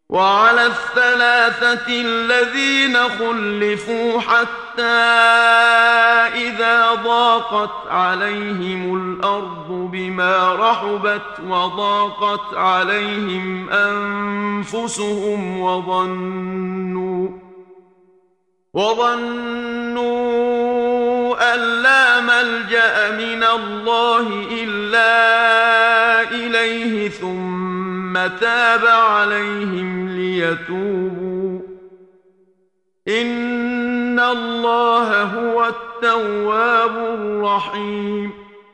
وعلى الثلاثة الذين خلفوا حتى إذا ضاقت عليهم الأرض بما رحبت وضاقت عليهم أنفسهم وظنوا أن لا ملجأ من الله إلا إليه ثم تاب عليهم ليتوبوا إن الله هو التواب الرحيم.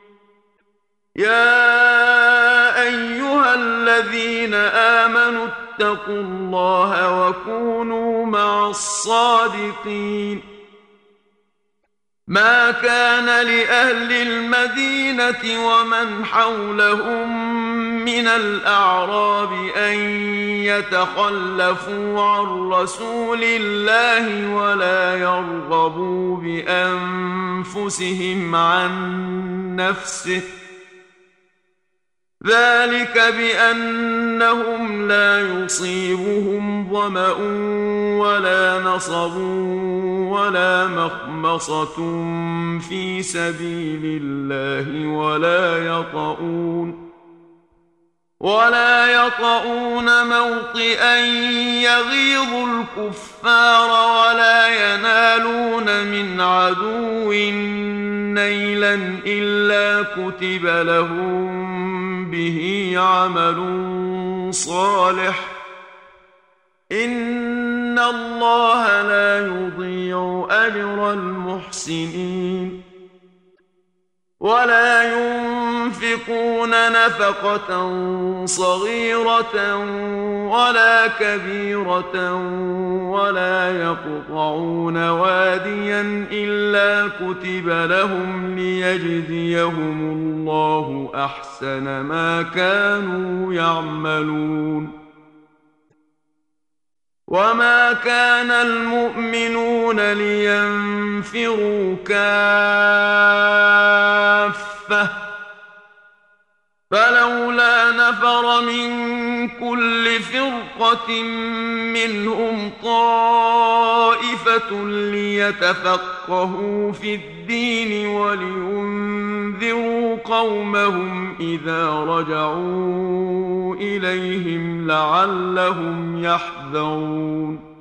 يا أيها الذين آمنوا اتقوا الله وكونوا مع الصادقين. ما كان لأهل المدينة ومن حولهم من الأعراب أن يتخلفوا عن رسول الله ولا يرغبوا بأنفسهم عن نفسه، ذلك بأنهم لا يصيبهم ظمأ ولا نصب ولا مخمصة في سبيل الله ولا يطؤون موطئا يغيظ الكفار ولا ينالون من عدو نيلا إلا كتب لهم به عمل صالح إن الله لا يضيع أجر المحسنين. ولا ينفقون نفقة صغيرة ولا كبيرة ولا يقطعون واديا إلا كتب لهم ليجزيهم الله أحسن ما كانوا يعملون. وما كان المؤمنون لينفروا كافة فلولا نفر من كل فرقة منهم طائفة ليتفقهوا في الدين ولينذروا قومهم إذا رجعوا إليهم لعلهم يحذرون.